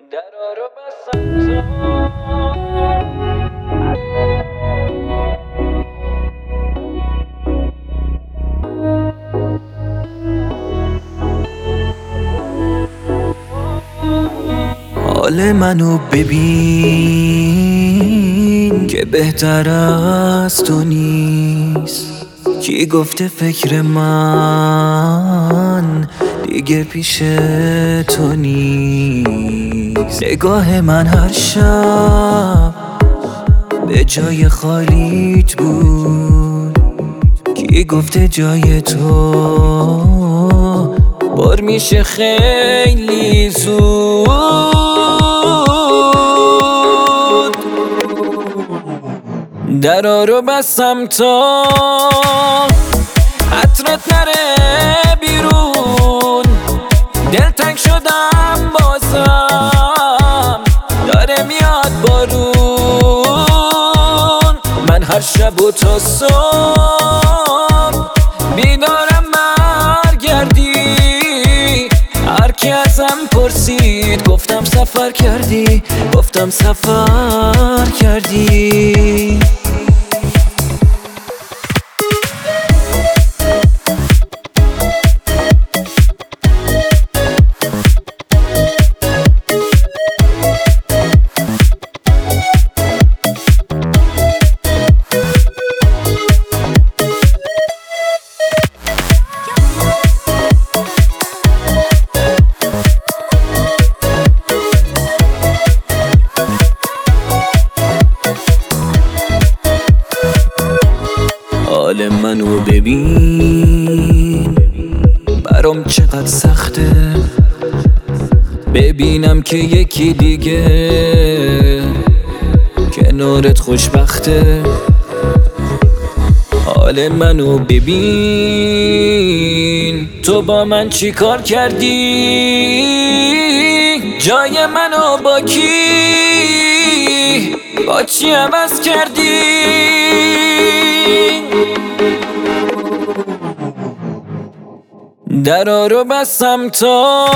درا رو بستم حال منو ببین که بهتر از تو نیست. کی گفته فکر من دیگه پیش تو نیست. نگاه من هر شب به جای خالیت بود. کی گفته جای تو پر میشه خیلی زود. درا رو بستم تا عطرت نره بیرون. دلتنگ شدم بازم داره میاد بارون. من هر شب و تا صبح بیدارم برگردی. هر کی ازم پرسید گفتم سفر کردی، گفتم سفر کردی. حال منو ببین برام چقدر سخته. ببینم که یکی دیگه کنارت خوشبخته. حال منو ببین تو با من چی کار کردی. جای منو با کی با چی عوض کردی. درا رو بستم تا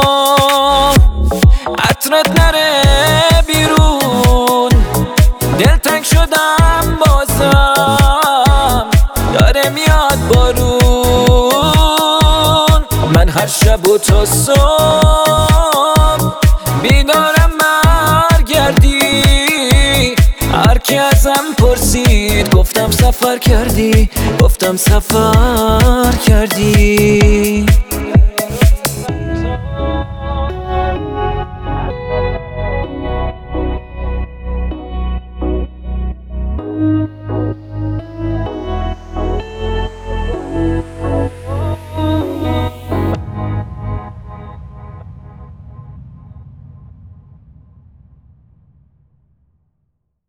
عطرت نره بیرون. دلتنگ شدم بازم داره میاد بارون. من هر شب و تا صبح بیدارم برگردی. هر کی ازم پرسید گفتم سفر کردی، گفتم سفر کردی.